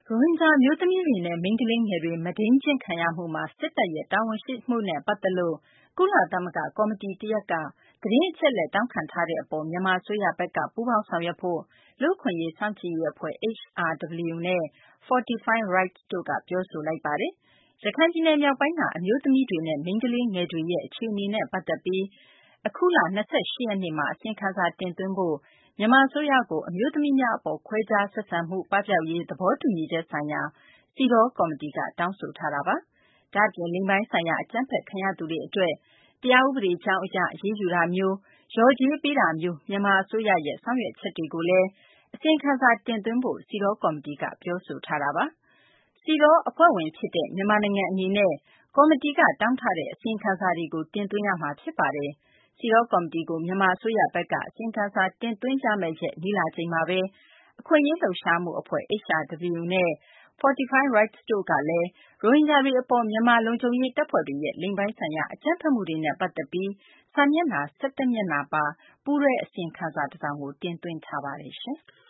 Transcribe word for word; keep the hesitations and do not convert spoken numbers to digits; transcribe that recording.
ရိုဟင်ဂျာ အမျိုးသမီးတွေနဲ့ မိန်းကလေးငယ်တွေ မုဒိမ်းကျင့်ခံရမှုမှာ စစ်တပ်ရဲ့ တာဝန်ရှိမှုနဲ့ ပတ်သက်လို့ ကုလသမဂ္ဂ ကော်မတီတရပ်က သတင်းအချက်အလက် တောင်းခံထားတဲ့အပေါ် မြန်မာ အစိုးရဘက်က ပူးပေါင်းဆောင်ရွက်ဖို့ လူ့အခွင့်အရေး စောင့်ကြည့်ရေး အဖွဲ့ H R W နဲ့ Fortify Rights တို့က ပြောဆိုလိုက်ပါတယ်။ ရခိုင်ပြည်နယ် မြောက်ပိုင်းက အမျိုးသမီးတွေနဲ့ မိန်းကလေးငယ်တွေရဲ့ အခြေအနေနဲ့ ပတ်သက်ပြီး အခုလ ၂၈ ရက်နေ့မှာ အစီရင်ခံစာ တင်သွင်းဖို့ မြန်မာ အစိုးရကို အမျိုးသမီးများ အပေါ် ခွဲခြားဆက်ဆံမှု ပပျောက်ရေး သဘောတူညီချက်ဆိုင်ရာ CEDAW ကော်မတီက တောင်းဆိုထားတာပါ။ ဒါ့အပြင် လိင်ပိုင်းဆိုင်ရာ အကြမ်းဖက်ခံရသူတွေ အတွက် တရားဥပဒေကြောင်းအရ အရေးယူတာမျိုး၊ လျော်ကြေးပေးတာမျိုး မြန်မာ အစိုးရရဲ့ ဆောင်ရွက်ချက်တွေကိုလည်း အစီရင်ခံစာ တင်သွင်းဖို့ CEDAW ကော်မတီက ပြောဆိုထားတာပါ။ CEDAW အဖွဲ့ဝင် ဖြစ်တဲ့ မြန်မာနိုင်ငံ အနေနဲ့ ကော်မတီက တောင်းထားတဲ့ အစီရင်ခံစာတွေကို တင်သွင်းရမှာ ဖြစ်ပါတယ်။ CEDAW ကော်မတီကို မြန်မာ အစိုးရဘက်က အစီရင်ခံစာ တင်သွင်းကြမယ့်ရက် နီးလာချိန်မှာဘဲ အခွင့်အရေး လှုပ်ရှားမှု အဖွဲ့ H R W နဲ့ Fortify Rights တို့ကလည်း ရိုဟင်ဂျာတွေ အပေါ် မြန်မာ လုံခြုံရေး တပ်ဖွဲ့တွေရဲ့ လိင်ပိုင်းဆိုင်ရာ အကြမ်းဖက်မှုတွေနဲ့ ပတ်သက်ပြီး စာမျက်နှာ ၁၁ မျက်နှာပါ ပူးတွဲ အစီရင်ခံစာ တစောင်ကို တင်သွင်းထားပါတယ်။